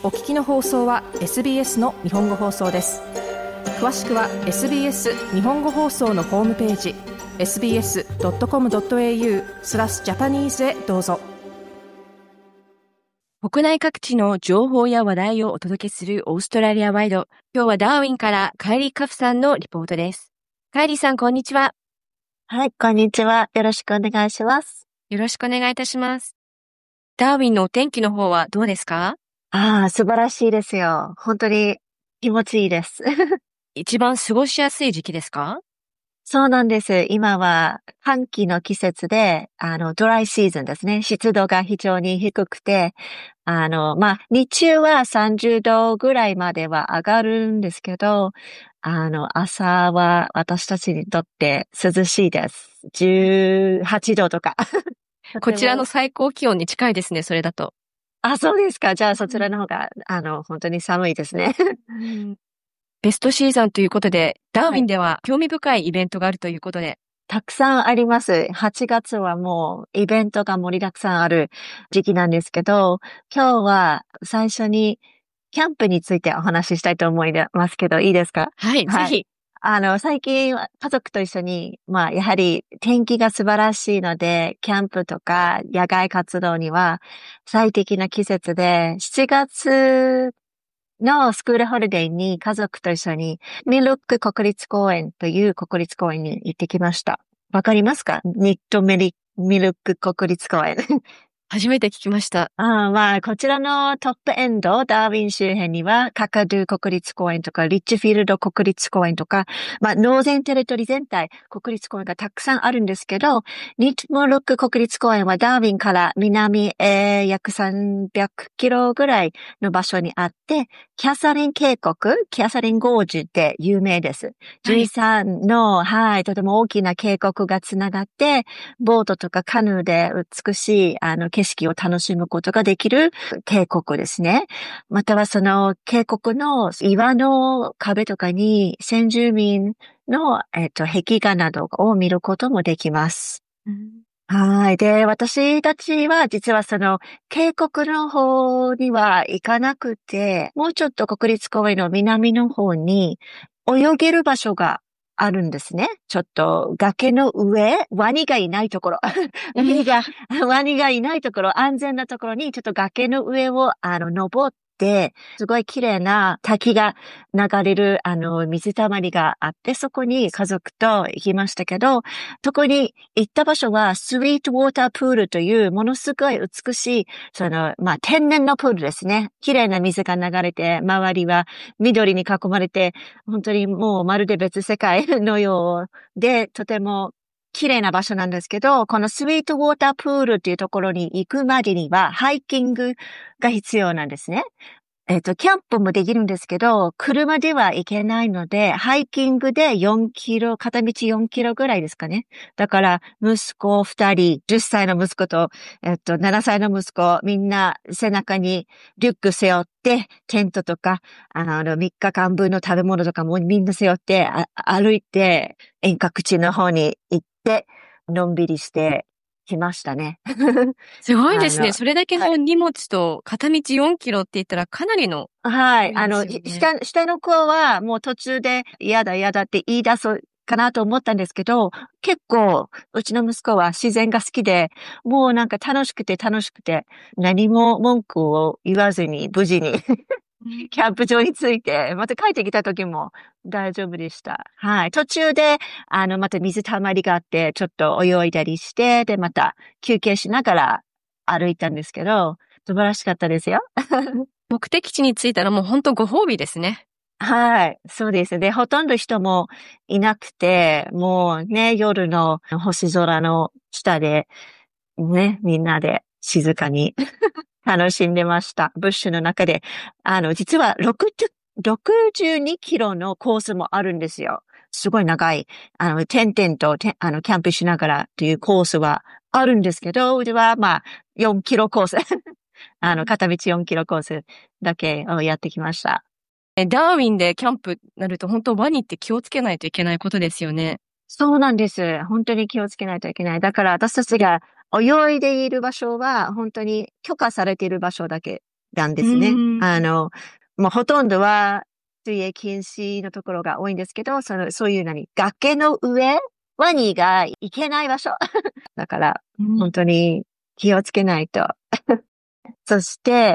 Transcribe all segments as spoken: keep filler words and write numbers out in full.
お聞きの放送は エスビーエス の日本語放送です。詳しくは エスビーエス 日本語放送のホームページ エスビーエスドットコムドットエーユー スラスジャパニーズへどうぞ。 国内各地の情報や話題をお届けするオーストラリアワイド。今日はダーウィンからカイリー・カフさんのリポートです。カイリーさん、こんにちは。 はい、こんにちは。よろしくお願いします。 よろしくお願いいたします。ダーウィンのお天気の方はどうですか？ ああ、素晴らしいですよ。本当に気持ちいいです。 一番過ごしやすい時期ですか？ そうなんです。今は寒気の季節で、あの、ドライシーズンですね。湿度が非常に低くて、あの、まあ、日中はさんじゅうどぐらいまでは上がるんですけど、あの、朝は私たちにとって涼しいです。じゅうはちどとか。 こちらの最高気温に近いですね、それだと。 あ、そうですか。じゃあそちらの方が、あの、本当に寒いですね。 うんベストシーズンということで、ダーウィンでは興味深いイベントがあるということで。 たくさんあります。はちがつはもうイベントが盛りだくさんある時期なんですけど、今日は最初にキャンプについてお話ししたいと思いますけど、いいですか？ はい、 はい。 ぜひ。 あの、最近は家族と一緒に、まあ、やはり天気が素晴らしいので、キャンプとか野外活動には最適な季節で、しちがつのスクールホリデーに家族と一緒にミルック国立公園という国立公園に行ってきました。わかりますか？ニットメリ、ミルック国立公園。 初めて聞きました。 ああ、まあ、こちらのトップエンド、ダーウィン周辺には、カカドゥ国立公園とか、リッチフィールド国立公園とか、まあ、ノーゼンテレトリ全体、国立公園がたくさんあるんですけど、ニットモルック国立公園はダーウィンから南へ約さんびゃくキロぐらいの場所にあって、キャサリン渓谷、キャサリンゴージュで有名です。じゅうさんの、はい、とても大きな渓谷がつながって、ボートとかカヌーで美しい、あの、景色を楽しむことができる渓谷ですね。またはその渓谷の岩の壁とかに先住民の、えっと、壁画などを見ることもできます。 うんはい。で、私たちは実はその渓谷の方には行かなくて、もうちょっと国立公園の南の方に泳げる場所があるんですね。ちょっと崖の上、ワニがいないところ。ワニが、ワニがいないところ、安全なところにちょっと崖の上をあの登って、すごい綺麗な滝が流れるあの水たまりがあって、そこに家族と行きましたけど、そこに行った場所はスイートウォータープールというものすごい美しい、その、まあ、天然のプールですね。綺麗な水が流れて、周りは緑に囲まれて、本当にもうまるで別世界のようで、とても綺麗な場所なんですけど、このスイートウォータープールっていうところに行くまでには、ハイキングが必要なんですね。えっと、キャンプもできるんですけど、車では行けないので、ハイキングでよんキロ、片道よんキロぐらいですかね。だから、息子ふたり、じゅっさいの息子と、えっと、ななさいの息子、みんな背中にリュック背負って、テントとか、あの、みっかかんぶんの食べ物とかもみんな背負って、あ歩いて、遠隔地の方に行って、のんびりしてきましたね。 すごいですね。 あのそれだけの荷物と片道よんキロって言ったらかなりの。 はい。 そうあの、 ですよね下、下の子はもう途中で嫌だ嫌だって言い出そうかなと思ったんですけど、結構、うちの息子は自然が好きで、もうなんか楽しくて楽しくて、何も文句を言わずに無事にキャンプ場に着いて、また帰ってきた時も大丈夫でした。はい。途中で、あの、また水たまりがあって、ちょっと泳いだりして、で、また休憩しながら歩いたんですけど、素晴らしかったですよ。 目的地に着いたらもう本当ご褒美ですね。 はい。そうです。で、ほとんど人もいなくて、もうね、夜の星空の下で、ね、みんなで静かに楽しんでました。ブッシュの中で。あの、実はろくじゅう、ろくじゅうにキロのコースもあるんですよ。すごい長い。あの、点々と、てあの、キャンプしながらというコースはあるんですけど、うちはまあ、よんキロコース。あの、片道よんキロコースだけをやってきました。 えダーウィンでキャンプなると本当ワニって気をつけないといけないことですよね。 そうなんです。本当に気をつけないといけない。だから私たちが泳いでいる場所は本当に許可されている場所だけなんですね。あの、もうほとんどは水泳禁止のところが多いんですけど、その、そういう何、崖の上、ワニが行けない場所。だから、本当に気をつけないと。そして、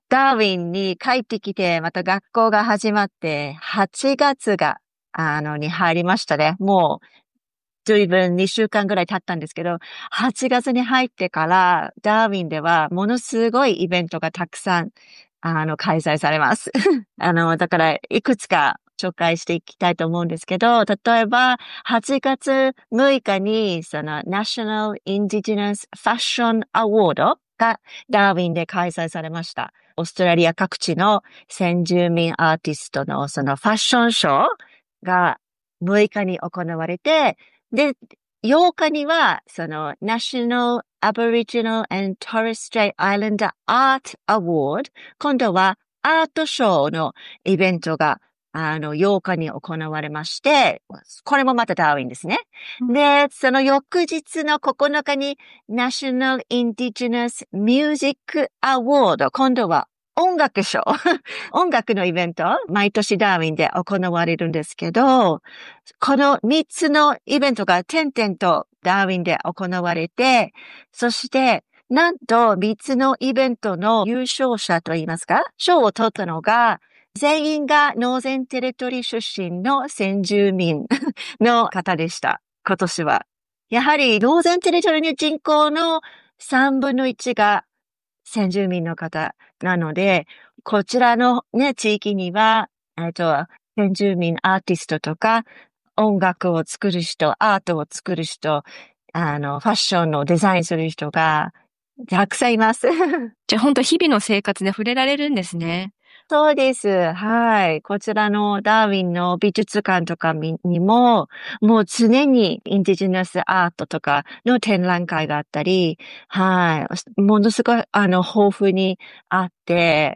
ダーウィンに帰ってきて、また学校が始まって、はちがつが、あの、に入りましたね。もう、随分にしゅうかんぐらい経ったんですけど、はちがつに入ってから、ダーウィンでは、ものすごいイベントがたくさん、あの、開催されます。あの、だから、いくつか紹介していきたいと思うんですけど、例えば、はちがつむいかに、その、National Indigenous Fashion Award がダーウィンで開催されました。オーストラリア各地の先住民アーティストのそのファッションショーがむいかに行われて、で、ようかには、その、National Aboriginal and Torres Strait Islander Art Award、今度はアートショーのイベントが、あの、ようかに行われまして、これもまたダーウィンですね。うん、で、その翌日のここのかに National Indigenous Music Award、今度は音楽ショー。音楽のイベント、毎年ダーウィンで行われるんですけど、このみっつのイベントが点々とダーウィンで行われて、そして、なんとみっつのイベントの優勝者といいますか、賞を取ったのが、全員がノーゼンテリトリー出身の先住民の方でした。今年は。やはりノーゼンテリトリーの人口のさんぶんのいちが先住民の方なので、こちらのね、地域には、えっと、先住民アーティストとか、音楽を作る人、アートを作る人、あの、ファッションのデザインする人が、たくさんいます。 じゃあ本当日々の生活で触れられるんですね。 そうです。はい。こちらのダーウィンの美術館とかにも、もう常にインディジナスアートとかの展覧会があったり、はい。ものすごい、あの、豊富にあって、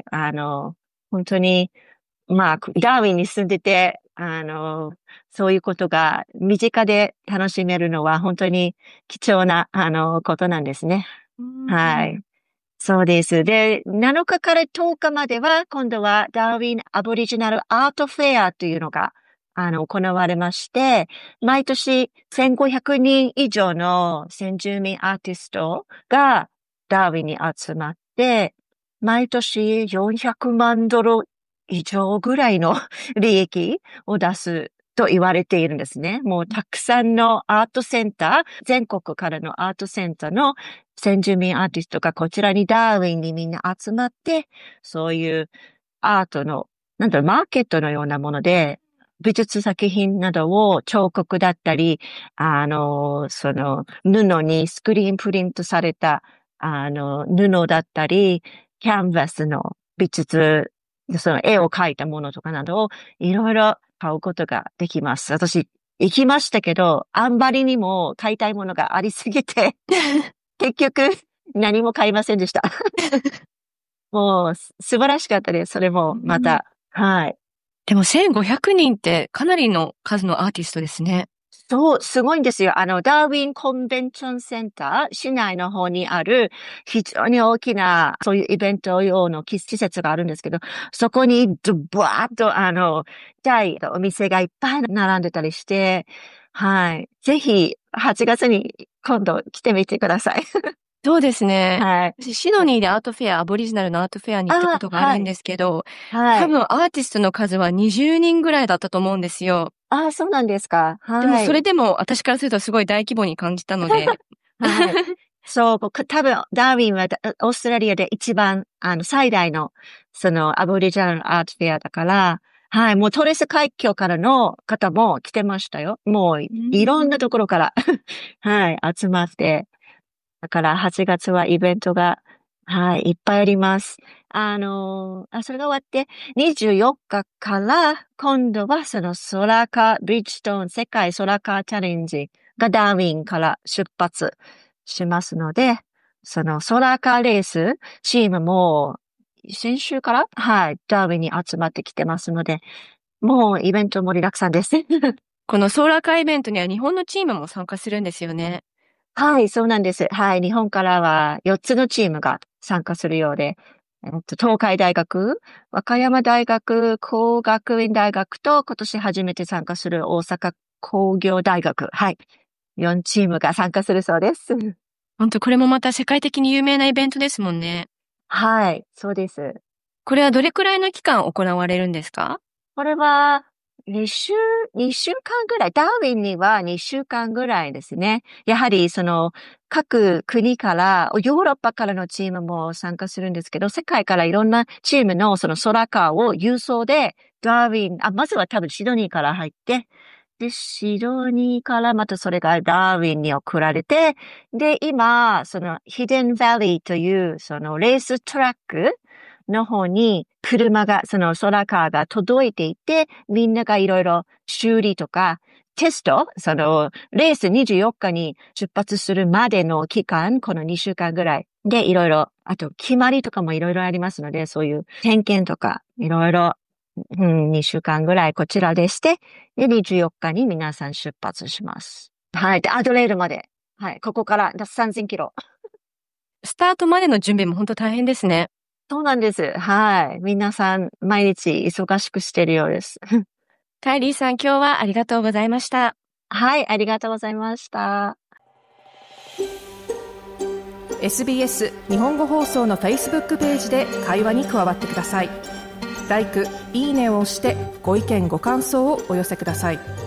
あの、本当に、まあ、ダーウィンに住んでて、あの、そういうことが身近で楽しめるのは本当に貴重な、あの、ことなんですね。はい。そうです。で、なのかからとおかまでは、今度はダーウィンアボリジナルアートフェアというのが、あの、行われまして、毎年せんごひゃくにん以上の先住民アーティストがダーウィンに集まって、毎年よんひゃくまんドル以上ぐらいの利益を出すと言われているんですね。もうたくさんのアートセンター、全国からのアートセンターの先住民アーティストがこちらにダーウィンにみんな集まって、そういうアートの、なんだろう、マーケットのようなもので、美術作品などを彫刻だったり、あの、その布にスクリーンプリントされた、あの、布だったり、キャンバスの美術、その絵を描いたものとかなどをいろいろ買うことができます。私、行きましたけど、あんまりにも買いたいものがありすぎて、結局、何も買いませんでした。もう、素晴らしかったです。それも、また。うん、はい。 でもせんごひゃくにんってかなりの数のアーティストですね。 そう、すごいんですよ。あの、ダーウィンコンベンションセンター、市内の方にある非常に大きな、そういうイベント用の施設があるんですけど、そこに、ブワーッと、あの、大お店がいっぱい並んでたりして、はい。ぜひ、はちがつに今度来てみてください。 そうですね。 はい。 私、シドニーでアートフェア、アボリジナルのアートフェアに行ったことがあるんですけど、はい、多分アーティストの数はにじゅうにんぐらいだったと思うんですよ。 ああ、そうなんですか。はい。 でもそれでも私からするとすごい大規模に感じたので。はい。 そう、多分ダーウィンはオーストラリアで一番、あの、最大の、その、アボリジナルアートフェアだから、はい、もうトレス海峡からの方も来てましたよ。もう、いろんなところから、はい、集まって。だからはちがつはイベントが、はい、いっぱいあります。あの、あ、それが終わって、にじゅうよっかから今度はそのソラカーブリッジストーン世界ソラカーチャレンジがダーウィンから出発しますので、そのソラカーレースチームも先週からはい、ダーウィンに集まってきてますので、もうイベント盛りだくさんです。 このソーラーカーイベントには日本のチームも参加するんですよね。 はい、そうなんです。はい、日本からはよっつのチームが参加するようで、 えっと、東海大学、和歌山大学、工学院大学と、今年初めて参加する大阪工業大学。はい。よんチームが参加するそうです。 本当これもまた世界的に有名なイベントですもんね。 はい、そうです。 これはどれくらいの期間行われるんですか？ これは、に週、に週間ぐらい、ダーウィンにはに週間ぐらいですね。やはり、その、各国から、ヨーロッパからのチームも参加するんですけど、世界からいろんなチームのその空カーを郵送で、ダーウィン、あ、まずは多分シドニーから入って、で、シドニーからまたそれがダーウィンに送られて、で、今、その、ヒデンバリーという、その、レーストラックの方に、車が、その空カーが届いていて、みんながいろいろ修理とか、テスト、その、レースにじゅうよっかに出発するまでの期間、このにしゅうかんぐらいでいろいろ、あと決まりとかもいろいろありますので、そういう点検とか、いろいろ、うん、にしゅうかんぐらいこちらでして、で、にじゅうよっかに皆さん出発します。はい。で、アドレールまで。はい。ここからさんぜんキロ。 スタートまでの準備も本当大変ですね。 そうなんです。はい。皆さん、毎日忙しくしているようです。 カイリーさん、今日はありがとうございました。 はい、ありがとうございました。 エスビーエス 日本語放送の Facebook ページで会話に加わってください。ライク、いいねを押してご意見ご感想をお寄せください。